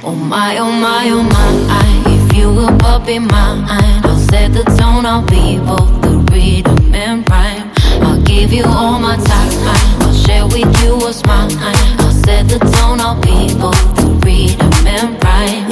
Oh my, oh my, oh my. If you will but be mine, I'll set the tone, I'll be both the rhythm and rhyme. I'll give you all my time, I'll share with you what's mine. I'll set the tone, I'll be both the rhythm and rhyme.